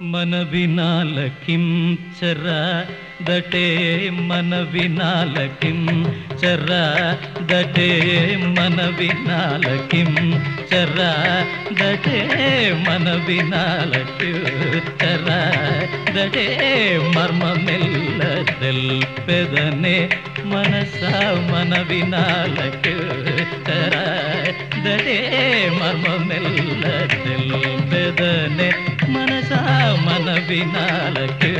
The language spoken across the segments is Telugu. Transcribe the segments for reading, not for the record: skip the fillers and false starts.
మన వినాలకిం చరా దటే మన వినాలకిం చరా దటే మన వినాలకిం చరా దటే మన వినాలకి చరా దటే మర్మమెల్ల తెల్పెదనే మనసా మన వినాలకి చరా దటే మర్మమెల్ల తెల్పెదనే మనసా మన వినాలకి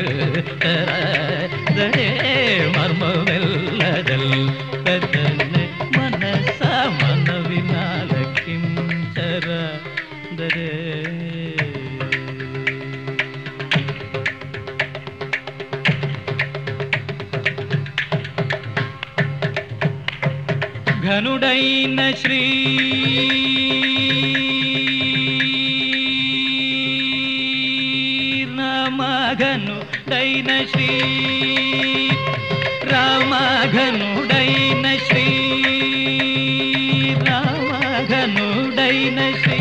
దడే మర్మమెల్లదల్ పెదనే మనసా మన వినాలకి చర దడే ఘనుడైన శ్రీ రామఘనుడైన శ్రీ రామఘనుడైన శ్రీ రామఘనుడైన శ్రీ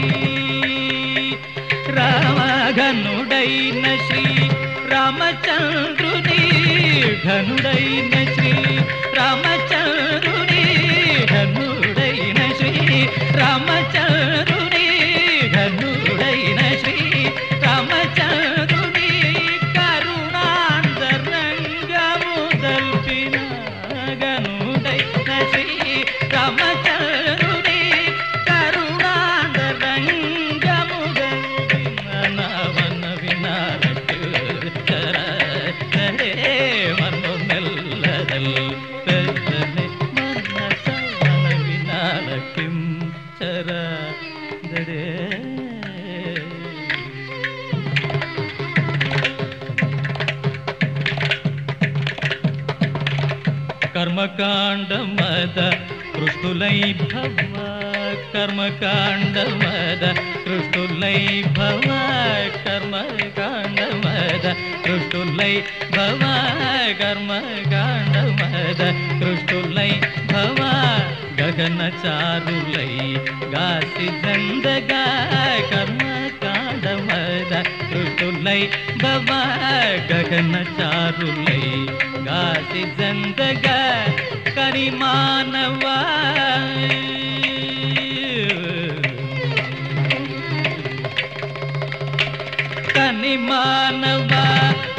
రామఘనుడైన శ్రీ రామచంద్రుని ఘనుడైన శ్రీ రామచంద్రుని ఘనుడైన శ్రీ రామచంద్రుని ఘనుడైన శ్రీ రామచంద్రుని కరుణాంతరంగము దల్పిన ఘనుడైన శ్రీ రామచంద్రుని కరుణాంతరంగము దల్పిన నవన వినాలకి దడే మర్మమెల్లదల్ పెదనే మనస మన వినాలకిం చరా దడే కర్మకాండమద కృష్ణులై భవ కర్మకాండమద కృష్ణులై భవ కర్మకాండమద కృష్ణులై భవ కర్మకాండమద కృష్ణులై భవ గగనచారులై గాసి దందగా కర్మకాండమద కృష్ణులై భవ గగనచారులై గాసి దందగా కరి మానవా కని మానవా